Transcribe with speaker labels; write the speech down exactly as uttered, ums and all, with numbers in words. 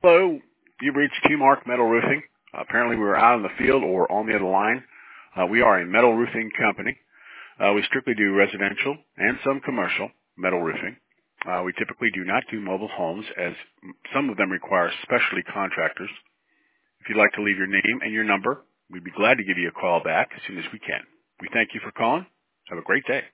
Speaker 1: Hello, you've reached Q-Mark Metal Roofing. Uh, apparently we were out in the field or on the other line. Uh, we are a metal roofing company. Uh, we strictly do residential and some commercial metal roofing. Uh, we typically do not do mobile homes, as some of them require specialty contractors. If you'd like to leave your name and your number, we'd be glad to give you a call back as soon as we can. We thank you for calling. Have a great day.